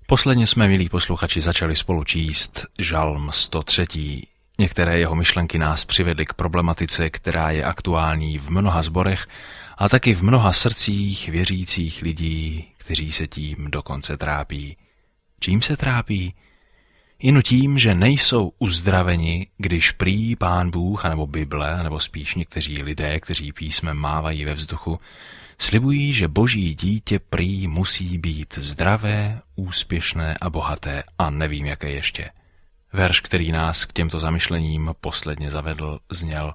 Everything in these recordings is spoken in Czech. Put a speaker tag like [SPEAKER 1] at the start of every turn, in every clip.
[SPEAKER 1] Posledně jsme, milí posluchači, začali spolu číst Žalm 103. Některé jeho myšlenky nás přivedly k problematice, která je aktuální v mnoha sborech a taky v mnoha srdcích věřících lidí, kteří se tím dokonce trápí. Čím se trápí? Jen tím, že nejsou uzdraveni, když prý Pán Bůh, anebo Bible, nebo spíš někteří lidé, kteří písmem mávají ve vzduchu, slibují, že Boží dítě prý musí být zdravé, úspěšné a bohaté a nevím, jaké ještě. Verš, který nás k těmto zamyšlením posledně zavedl, zněl: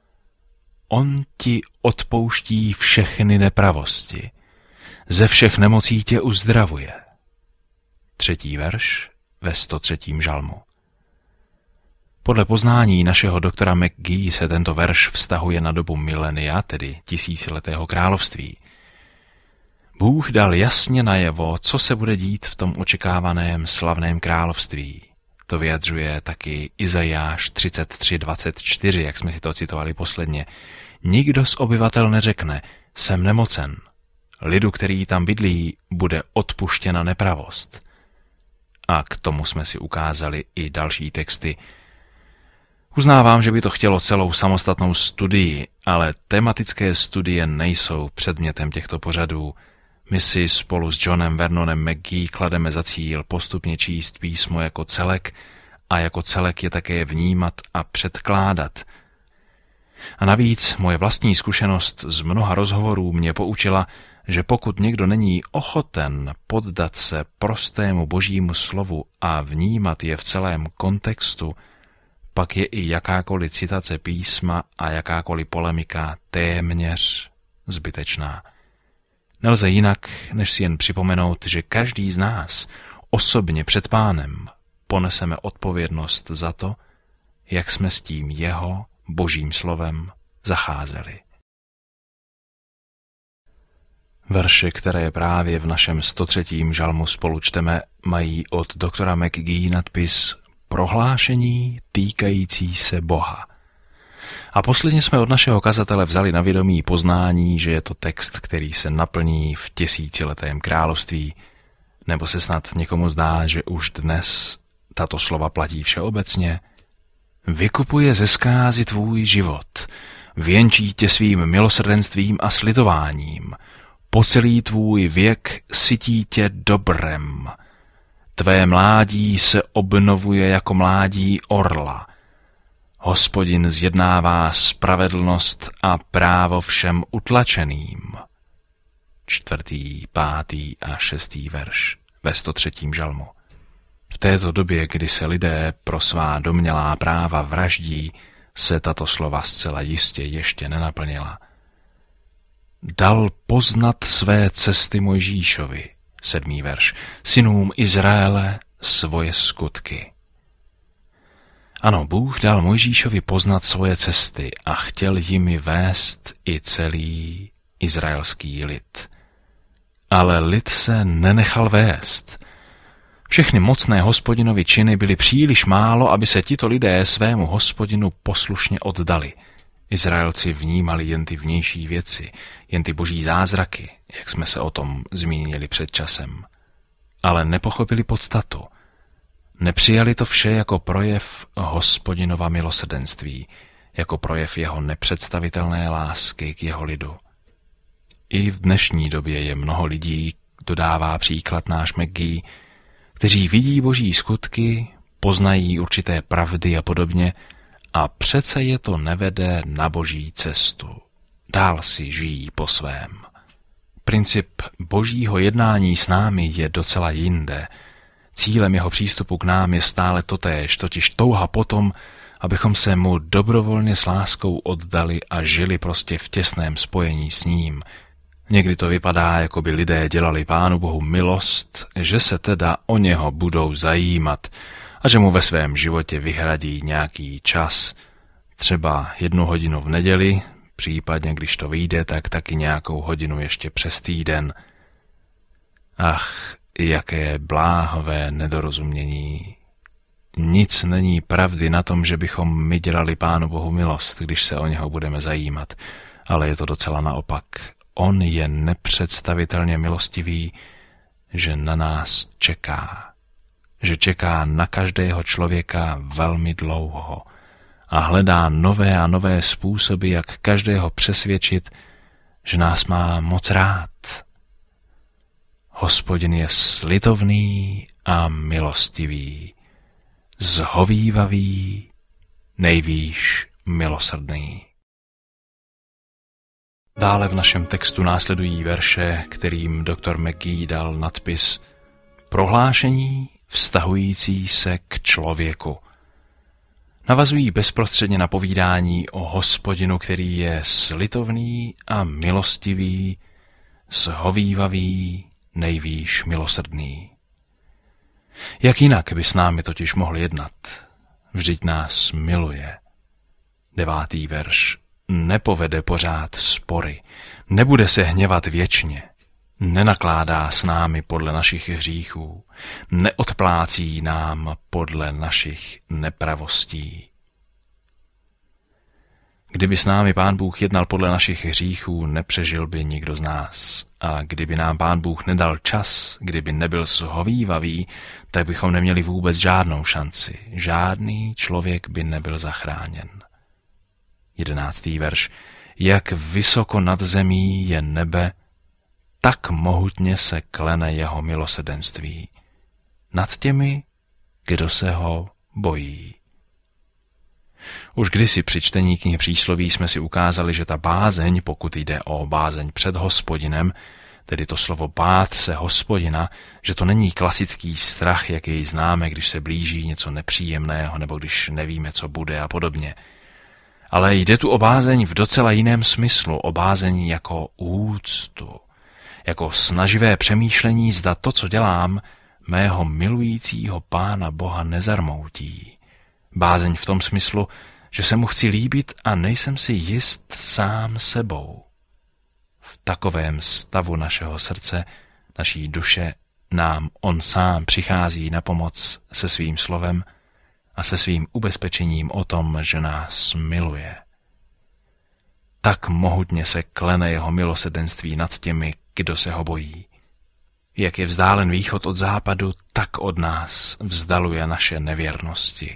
[SPEAKER 1] On ti odpouští všechny nepravosti, ze všech nemocí tě uzdravuje. 3. verš ve 103. žalmu. Podle poznání našeho doktora McGee se tento verš vztahuje na dobu milenia, tedy tisíciletého království. Bůh dal jasně najevo, co se bude dít v tom očekávaném slavném království. To vyjadřuje taky Izajáš 33:24, jak jsme si to citovali posledně. Nikdo z obyvatel neřekne, jsem nemocen. Lidu, který tam bydlí, bude odpuštěna nepravost. A k tomu jsme si ukázali i další texty. Uznávám, že by to chtělo celou samostatnou studii, ale tematické studie nejsou předmětem těchto pořadů. My si spolu s Johnem Vernonem McGee klademe za cíl postupně číst písmo jako celek a jako celek je také vnímat a předkládat. A navíc moje vlastní zkušenost z mnoha rozhovorů mě poučila, že pokud někdo není ochoten poddat se prostému Božímu slovu a vnímat je v celém kontextu, pak je i jakákoliv citace písma a jakákoliv polemika téměř zbytečná. Nelze jinak, než si jen připomenout, že každý z nás osobně před Pánem poneseme odpovědnost za to, jak jsme s tím jeho Božím slovem zacházeli. Verše, které právě v našem 103. žalmu spolu čteme, mají od doktora McGee nadpis Prohlášení týkající se Boha. A posledně jsme od našeho kazatele vzali na vědomí poznání, že je to text, který se naplní v tisíciletém království. Nebo se snad někomu zdá, že už dnes tato slova platí všeobecně? Vykupuje ze zkázy tvůj život, věnčí tě svým milosrdenstvím a slitováním, po celý tvůj věk sytí tě dobrem. Tvé mládí se obnovuje jako mládí orla. Hospodin zjednává spravedlnost a právo všem utlačeným. 4., 5. a 6. verš ve 103. žalmu. V této době, kdy se lidé pro svá domnělá práva vraždí, se tato slova zcela jistě ještě nenaplnila. Dal poznat své cesty Mojžíšovi, 7. verš, synům Izraele svoje skutky. Ano, Bůh dal Mojžíšovi poznat svoje cesty a chtěl jimi vést i celý izraelský lid. Ale lid se nenechal vést. Všechny mocné Hospodinovi činy byly příliš málo, aby se tito lidé svému Hospodinu poslušně oddali. Izraelci vnímali jen ty vnější věci, jen ty boží zázraky, jak jsme se o tom zmínili před časem. Ale nepochopili podstatu. Nepřijali to vše jako projev Hospodinova milosrdenství, jako projev jeho nepředstavitelné lásky k jeho lidu. I v dnešní době je mnoho lidí, dodává příklad náš McGee, kteří vidí boží skutky, poznají určité pravdy a podobně, a přece je to nevede na boží cestu. Dál si žijí po svém. Princip božího jednání s námi je docela jinde. Cílem jeho přístupu k nám je stále totéž, totiž touha potom, abychom se mu dobrovolně s láskou oddali a žili prostě v těsném spojení s ním. Někdy to vypadá, jako by lidé dělali Pánu Bohu milost, že se teda o něho budou zajímat a že mu ve svém životě vyhradí nějaký čas, třeba 1 hodinu v neděli, případně když to vyjde, tak taky nějakou hodinu ještě přes týden. Ach, jaké bláhové nedorozumění. Nic není pravdy na tom, že bychom my dělali Pánu Bohu milost, když se o něho budeme zajímat, ale je to docela naopak. On je nepředstavitelně milostivý, že na nás čeká. Že čeká na každého člověka velmi dlouho a hledá nové a nové způsoby, jak každého přesvědčit, že nás má moc rád. Hospodin je slitovný a milostivý, zhovívavý, nejvýš milosrdný. Dále v našem textu následují verše, kterým doktor McGee dal nadpis Prohlášení vztahující se k člověku. Navazují bezprostředně na povídání o Hospodinu, který je slitovný a milostivý, zhovívavý, nejvýš milosrdný. Jak jinak by s námi totiž mohl jednat? Vždyť nás miluje. 9. verš. Nepovede pořád spory, nebude se hněvat věčně, nenakládá s námi podle našich hříchů, neodplácí nám podle našich nepravostí. Kdyby s námi Pán Bůh jednal podle našich hříchů, nepřežil by nikdo z nás. A kdyby nám Pán Bůh nedal čas, kdyby nebyl shovívavý, tak bychom neměli vůbec žádnou šanci. Žádný člověk by nebyl zachráněn. 11. verš. Jak vysoko nad zemí je nebe, tak mohutně se klene jeho milosrdenství nad těmi, kdo se ho bojí. Už kdysi při čtení knihy Přísloví jsme si ukázali, že ta bázeň, pokud jde o bázeň před Hospodinem, tedy to slovo bát se Hospodina, že to není klasický strach, jaký známe, když se blíží něco nepříjemného nebo když nevíme, co bude a podobně. Ale jde tu o bázeň v docela jiném smyslu, o bázeň jako úctu, jako snaživé přemýšlení, zda to, co dělám, mého milujícího Pána Boha nezarmoutí. Bázeň v tom smyslu, že se mu chci líbit a nejsem si jist sám sebou. V takovém stavu našeho srdce, naší duše, nám on sám přichází na pomoc se svým slovem a se svým ubezpečením o tom, že nás miluje. Tak mohutně se klene jeho milosrdenství nad těmi, kdo se ho bojí. Jak je vzdálen východ od západu, tak od nás vzdaluje naše nevěrnosti.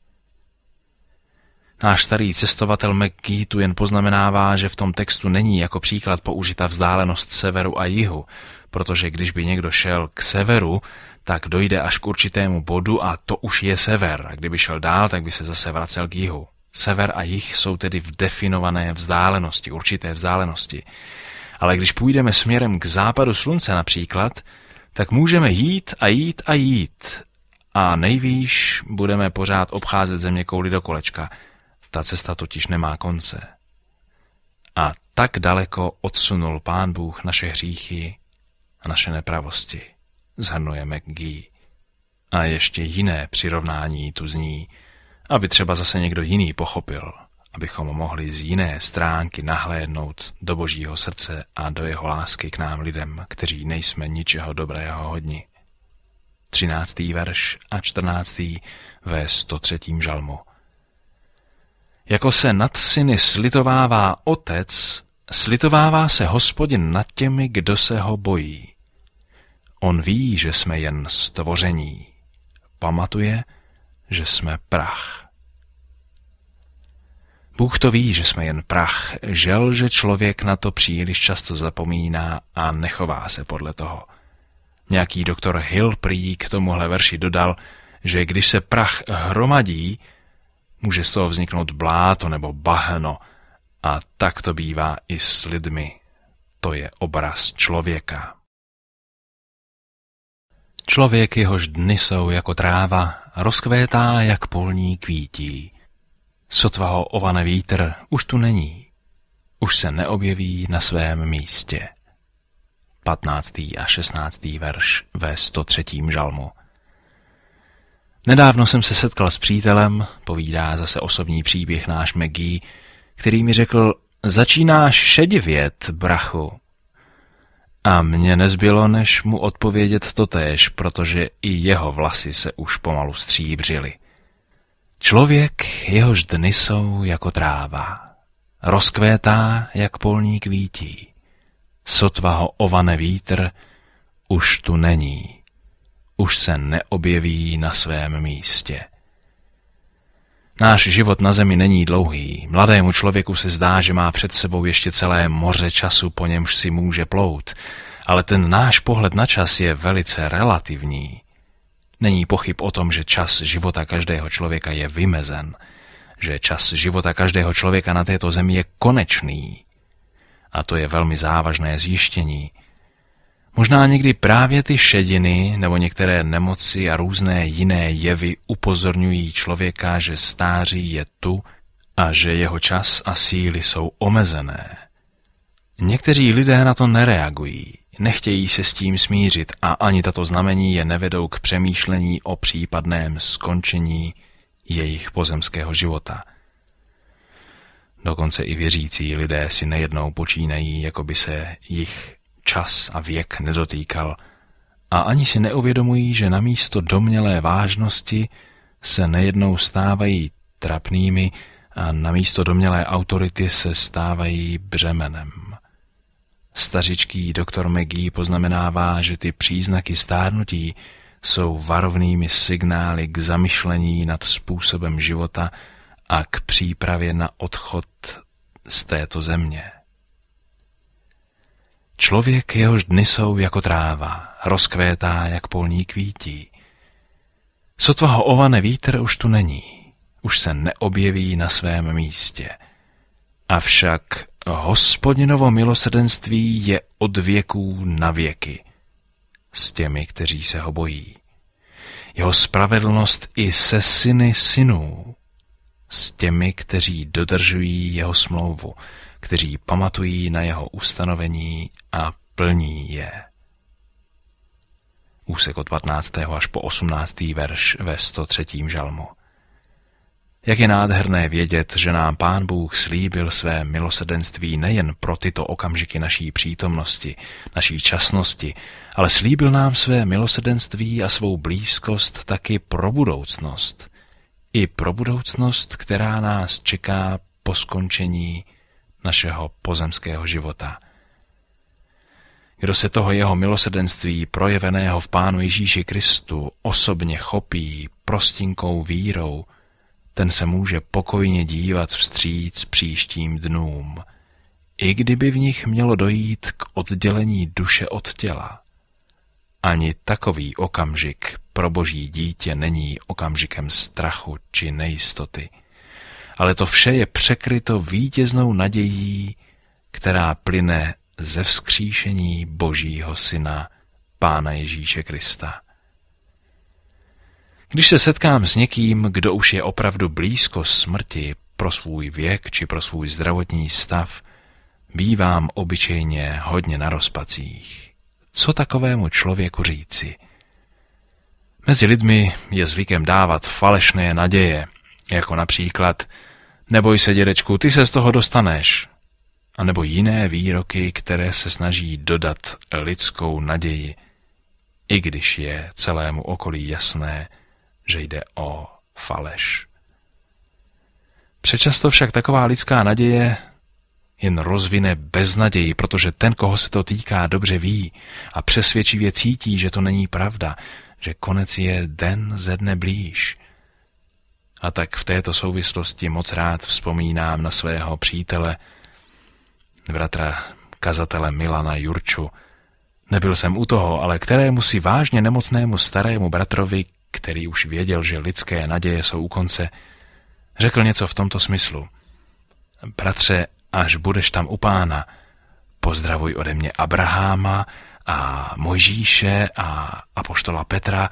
[SPEAKER 1] Náš starý cestovatel McGee tu jen poznamenává, že v tom textu není jako příklad použita vzdálenost severu a jihu, protože když by někdo šel k severu, tak dojde až k určitému bodu a to už je sever. A kdyby šel dál, tak by se zase vracel k jihu. Sever a jih jsou tedy v definované vzdálenosti, určité vzdálenosti. Ale když půjdeme směrem k západu slunce například, tak můžeme jít a jít a jít. A nejvýš budeme pořád obcházet zeměkouli do kolečka. Ta cesta totiž nemá konce. A tak daleko odsunul Pán Bůh naše hříchy a naše nepravosti, shrnuje McGee. A ještě jiné přirovnání tu zní, aby třeba zase někdo jiný pochopil, abychom mohli z jiné stránky nahlédnout do Božího srdce a do jeho lásky k nám lidem, kteří nejsme ničeho dobrého hodni. 13. verš a 14. ve 103. žalmu. Jako se nad syny slitovává otec, slitovává se Hospodin nad těmi, kdo se ho bojí. On ví, že jsme jen stvoření. Pamatuje, že jsme prach. Bůh to ví, že jsme jen prach, žel, že člověk na to příliš často zapomíná a nechová se podle toho. Nějaký doktor Hill prý k tomuhle verši dodal, že když se prach hromadí, může z toho vzniknout bláto nebo bahno a tak to bývá i s lidmi. To je obraz člověka. Člověk, jehož dny jsou jako tráva, rozkvétá jak polní kvítí. Sotva ho ovane vítr, už tu není. Už se neobjeví na svém místě. 15. a 16. verš ve 103. žalmu. Nedávno jsem se setkal s přítelem, povídá zase osobní příběh náš McGee, který mi řekl, začínáš šedivět, brachu. A mně nezbylo, než mu odpovědět totéž, protože i jeho vlasy se už pomalu stříbřily. Člověk, jehož dny jsou jako tráva, rozkvétá jak polní kvítí. Sotva ho ovane vítr, už tu není. Už se neobjeví na svém místě. Náš život na zemi není dlouhý. Mladému člověku se zdá, že má před sebou ještě celé moře času, po němž si může plout. Ale ten náš pohled na čas je velice relativní. Není pochyb o tom, že čas života každého člověka je vymezen, že čas života každého člověka na této zemi je konečný. A to je velmi závažné zjištění. Možná někdy právě ty šediny nebo některé nemoci a různé jiné jevy upozorňují člověka, že stáří je tu a že jeho čas a síly jsou omezené. Někteří lidé na to nereagují, nechtějí se s tím smířit a ani tato znamení je nevedou k přemýšlení o případném skončení jejich pozemského života. Dokonce i věřící lidé si nejednou počínají, jako by se jich čas a věk nedotýkal a ani si neuvědomují, že namísto domnělé vážnosti se nejednou stávají trapnými a namísto domnělé autority se stávají břemenem. Stařičký doktor McGee poznamenává, že ty příznaky stárnutí jsou varovnými signály k zamyšlení nad způsobem života a k přípravě na odchod z této země. Člověk, jehož dny jsou jako tráva, rozkvétá jak polní kvítí. Sotva ho ovane vítr už tu není, už se neobjeví na svém místě. Avšak Hospodinovo milosrdenství je od věků na věky s těmi, kteří se ho bojí. Jeho spravedlnost i se syny synů, s těmi, kteří dodržují jeho smlouvu, kteří pamatují na jeho ustanovení a plní je. Úsek od 15. až po 18. verš ve 103. žalmu. Jak je nádherné vědět, že nám Pán Bůh slíbil své milosrdenství nejen pro tyto okamžiky naší přítomnosti, naší časnosti, ale slíbil nám své milosrdenství a svou blízkost taky pro budoucnost. I pro budoucnost, která nás čeká po skončení našeho pozemského života. Kdo se toho jeho milosrdenství projeveného v Pánu Ježíši Kristu osobně chopí prostinkou vírou, ten se může pokojně dívat vstříc příštím dnům, i kdyby v nich mělo dojít k oddělení duše od těla. Ani takový okamžik pro Boží dítě není okamžikem strachu či nejistoty, ale to vše je překryto vítěznou nadějí, která plyne ze vzkříšení Božího Syna, Pána Ježíše Krista. Když se setkám s někým, kdo už je opravdu blízko smrti pro svůj věk či pro svůj zdravotní stav, bývám obyčejně hodně na rozpacích. Co takovému člověku říci? Mezi lidmi je zvykem dávat falešné naděje, jako například neboj se, dědečku, ty se z toho dostaneš, a nebo jiné výroky, které se snaží dodat lidskou naději, i když je celému okolí jasné, že jde o faleš. Přečasto však taková lidská naděje jen rozvine beznaději, protože ten, koho se to týká, dobře ví a přesvědčivě cítí, že to není pravda, že konec je den ze dne blíž. A tak v této souvislosti moc rád vzpomínám na svého přítele, bratra kazatele Milana Jurču. Nebyl jsem u toho, ale kterému si vážně nemocnému starému bratrovi, který už věděl, že lidské naděje jsou u konce, řekl něco v tomto smyslu. Bratře, až budeš tam u Pána, pozdravuj ode mě Abraháma a Mojžíše a apoštola Petra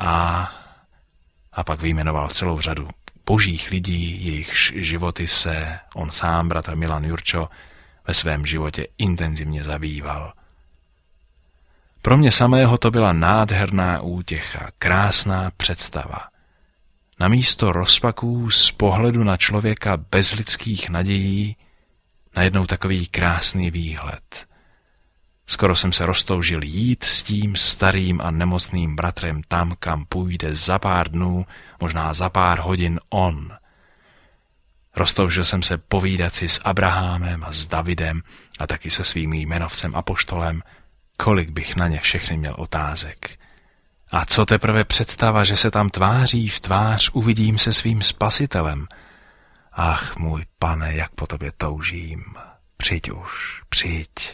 [SPEAKER 1] a pak vyjmenoval celou řadu božích lidí, jejichž životy se on sám, bratr Milan Jurčo, ve svém životě intenzivně zabýval. Pro mě samého to byla nádherná útěcha, krásná představa. Namísto rozpaků z pohledu na člověka bez lidských nadějí najednou takový krásný výhled. Skoro jsem se roztoužil jít s tím starým a nemocným bratrem tam, kam půjde za pár dnů, možná za pár hodin on. Roztoužil jsem se povídat si s Abrahamem a s Davidem a taky se svým jmenovcem apoštolem kolik bych na ně všechny měl otázek. A co teprve představa, že se tam tváří v tvář uvidím se svým spasitelem. Ach, můj Pane, jak po tobě toužím. Přijď už, přijď.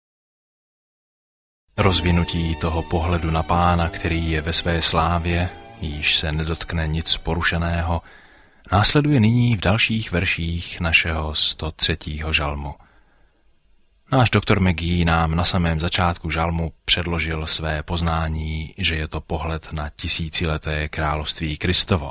[SPEAKER 1] Rozvinutí toho pohledu na Pána, který je ve své slávě, již se nedotkne nic porušeného, následuje nyní v dalších verších našeho 103. žalmu. Náš doktor McGee nám na samém začátku žalmu předložil své poznání, že je to pohled na tisícileté království Kristovo.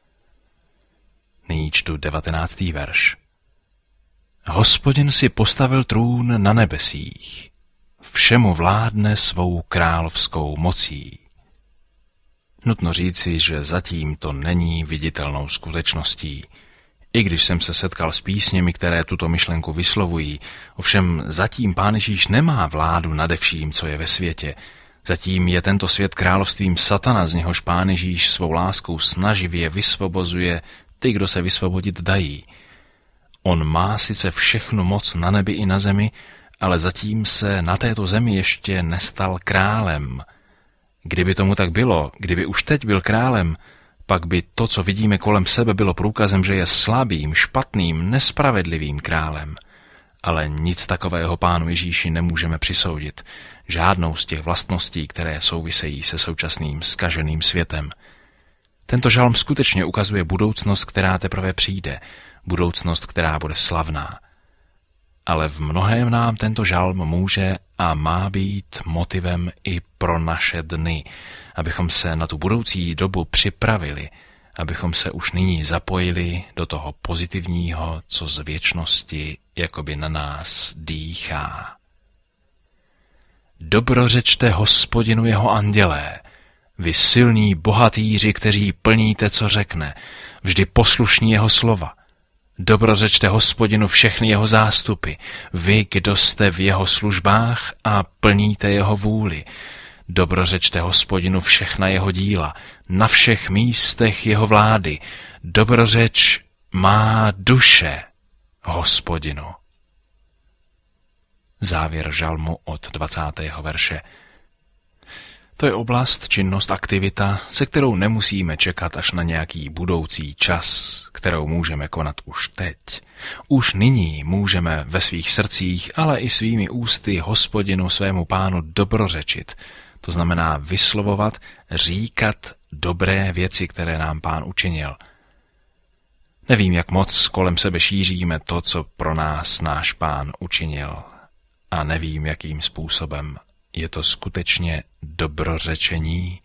[SPEAKER 1] Nyní čtu 19. verš. Hospodin si postavil trůn na nebesích, všemu vládne svou královskou mocí. Nutno říci, že zatím to není viditelnou skutečností. I když jsem se setkal s písněmi, které tuto myšlenku vyslovují, ovšem zatím Pán Ježíš nemá vládu nade vším, co je ve světě. Zatím je tento svět královstvím satana, z něhož Pán Ježíš svou láskou snaživě vysvobozuje ty, kdo se vysvobodit dají. On má sice všechnu moc na nebi i na zemi, ale zatím se na této zemi ještě nestal králem. Kdyby tomu tak bylo, kdyby už teď byl králem, pak by to, co vidíme kolem sebe, bylo průkazem, že je slabým, špatným, nespravedlivým králem. Ale nic takového Pánu Ježíši nemůžeme přisoudit, žádnou z těch vlastností, které souvisejí se současným zkaženým světem. Tento žalm skutečně ukazuje budoucnost, která teprve přijde, budoucnost, která bude slavná. Ale v mnohém nám tento žalm může a má být motivem i pro naše dny, abychom se na tu budoucí dobu připravili, abychom se už nyní zapojili do toho pozitivního, co z věčnosti jakoby na nás dýchá. Dobrořečte Hospodinu jeho andělé, vy silní bohatýři, kteří plníte, co řekne, vždy poslušní jeho slova. Dobrořečte Hospodinu všechny jeho zástupy, vy, kdo jste v jeho službách a plníte jeho vůli. Dobrořečte Hospodinu všechna jeho díla, na všech místech jeho vlády. Dobrořeč má duše Hospodinu. Závěr žalmu od 20. verše. To je oblast, činnost, aktivita, se kterou nemusíme čekat až na nějaký budoucí čas, kterou můžeme konat už teď. Už nyní můžeme ve svých srdcích, ale i svými ústy Hospodinu svému Pánu dobrořečit. To znamená vyslovovat, říkat dobré věci, které nám Pán učinil. Nevím, jak moc kolem sebe šíříme to, co pro nás náš Pán učinil. A nevím, jakým způsobem. Je to skutečně dobrořečení,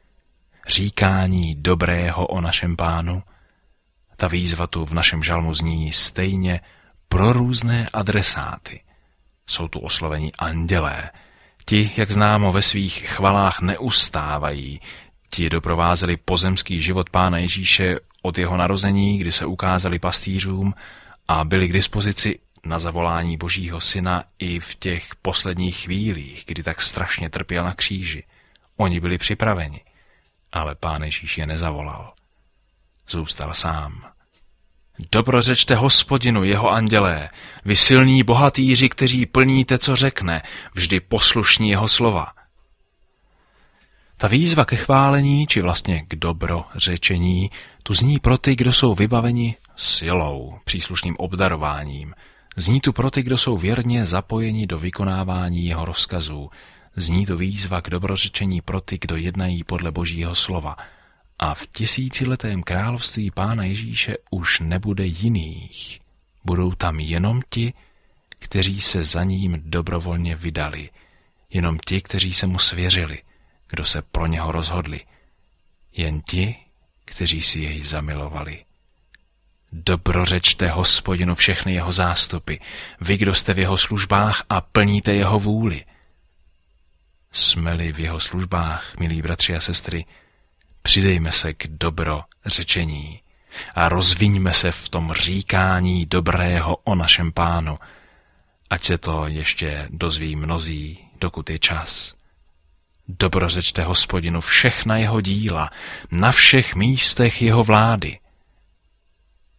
[SPEAKER 1] říkání dobrého o našem Pánu? Ta výzva tu v našem žalmu zní stejně pro různé adresáty. Jsou tu oslovení andělé. Ti, jak známo, ve svých chvalách neustávají. Ti doprovázeli pozemský život Pána Ježíše od jeho narození, kdy se ukázali pastýřům a byli k dispozici na zavolání Božího Syna i v těch posledních chvílích, kdy tak strašně trpěl na kříži. Oni byli připraveni, ale Pán Ježíš je nezavolal. Zůstal sám. Dobrořečte Hospodinu jeho andělé, vy silní bohatýři, kteří plníte, co řekne, vždy poslušní jeho slova. Ta výzva ke chválení, či vlastně k dobrořečení, tu zní pro ty, kdo jsou vybaveni silou, příslušným obdarováním. Zní tu pro ty, kdo jsou věrně zapojeni do vykonávání jeho rozkazů. Zní tu výzva k dobrořečení pro ty, kdo jednají podle Božího slova. A v tisíciletém království Pána Ježíše už nebude jiných. Budou tam jenom ti, kteří se za ním dobrovolně vydali. Jenom ti, kteří se mu svěřili, kdo se pro něho rozhodli. Jen ti, kteří si jej zamilovali. Dobrořečte Hospodinu všechny jeho zástupy, vy, kdo jste v jeho službách a plníte jeho vůli. Jsme-li v jeho službách, milí bratři a sestry, přidejme se k dobrořečení a rozviňme se v tom říkání dobrého o našem Pánu, ať se to ještě dozví mnozí, dokud je čas. Dobrořečte Hospodinu všechna jeho díla, na všech místech jeho vlády.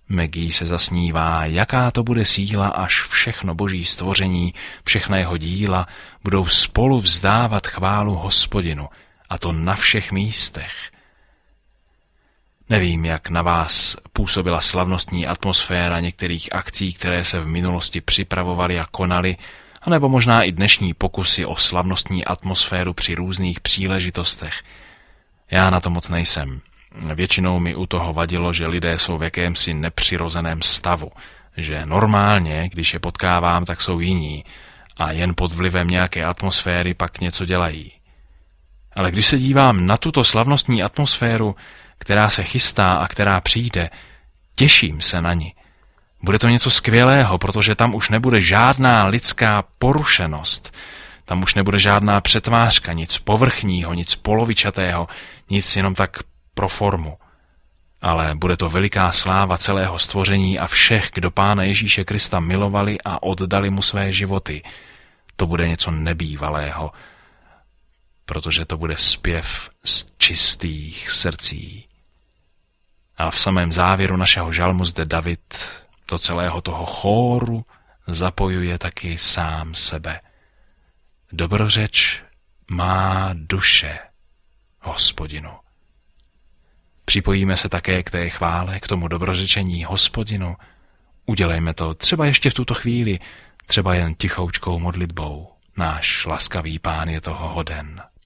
[SPEAKER 1] Maggie se zasnívá, jaká to bude síla, až všechno boží stvoření, všechna jeho díla budou spolu vzdávat chválu Hospodinu, a to na všech místech. Nevím, jak na vás působila slavnostní atmosféra některých akcí, které se v minulosti připravovaly a konaly, anebo možná i dnešní pokusy o slavnostní atmosféru při různých příležitostech. Já na to moc nejsem. Většinou mi u toho vadilo, že lidé jsou v jakémsi nepřirozeném stavu, že normálně, když je potkávám, tak jsou jiní a jen pod vlivem nějaké atmosféry pak něco dělají. Ale když se dívám na tuto slavnostní atmosféru, která se chystá a která přijde, těším se na ni. Bude to něco skvělého, protože tam už nebude žádná lidská porušenost, tam už nebude žádná přetvářka, nic povrchního, nic polovičatého, nic jenom tak pro formu. Ale bude to veliká sláva celého stvoření a všech, kdo Pána Ježíše Krista milovali a oddali mu své životy. To bude něco nebývalého, protože to bude zpěv z čistých srdcí. A v samém závěru našeho žalmu zde David do celého toho chóru zapojuje taky sám sebe. Dobrořeč má duše Hospodinu. Připojíme se také k té chvále, k tomu dobrořečení Hospodinu. Udělejme to třeba ještě v tuto chvíli, třeba jen tichoučkou modlitbou. Náš laskavý Pán je toho hoden.